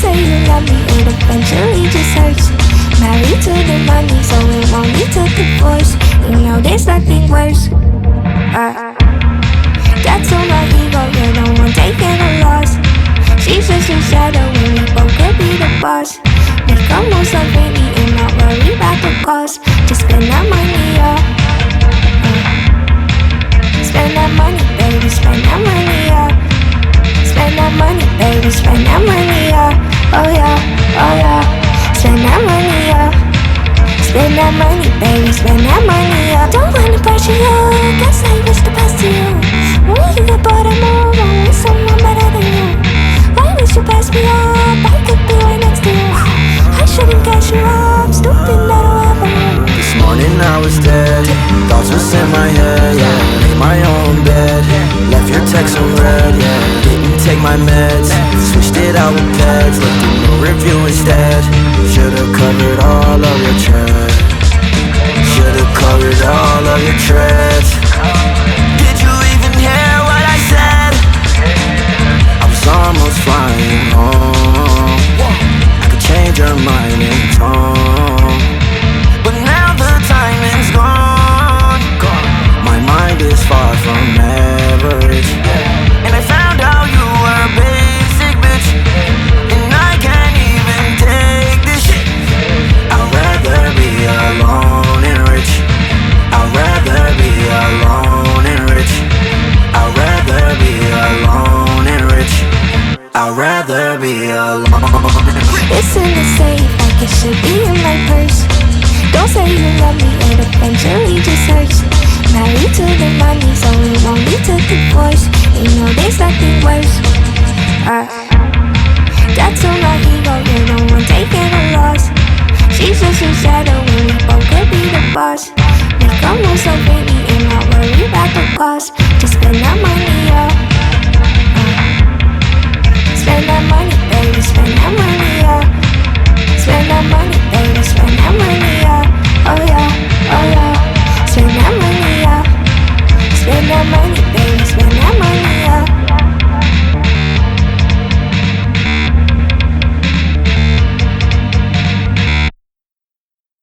say you love me, it eventually just hurts. Married to the money, so it won't lead to divorce. You know there's nothing worse. That's on my ego, you're the one taking a loss. She's just a shadow when we both could be the boss. Make a most of baby and not worry about the cost. Just spend that money, spend that money, baby, spend that money, spend that money, baby, spend that money, oh yeah, oh yeah. Spend that money, spend that money, baby, spend that money, Don't wanna pressure you, guess I wish the best to you. When you get bored and move on with someone better than you. Why would you pass me up? I could be right next to you. I shouldn't catch you up, stupid, that'll happen. This morning I was dead, thoughts was in my head, yeah. Made my own bed, left your text unread, yeah. Didn't take my meds, switched it out with peds. Left a no review instead. Should've covered all of your treads. Should've covered all of your treads. Did you even hear what I said? I was almost flying home. I could change your mind in tone, but now the timing's gone. My mind is far from average, and I found out you were a basic bitch, and I can't even take this shit. I'd rather be alone and rich. I'd rather be alone and rich. I'd rather be alone and rich. I'd rather be alone and rich. It's in the safe, like it should be in my purse. Don't say you love me, it eventually just hurts. Married to the money, so it won't lead to divorce. You know there's nothing worse. That's on my ego, you're the one taking a loss. She's just a shadow when we both could be the boss. Make a most of baby and not worry about the cost. Just spend that money, spend that money, baby, spend that money, spend that money, baby, spend that money, oh yeah, oh yeah. Spend that money, spend that money, baby, spend that money.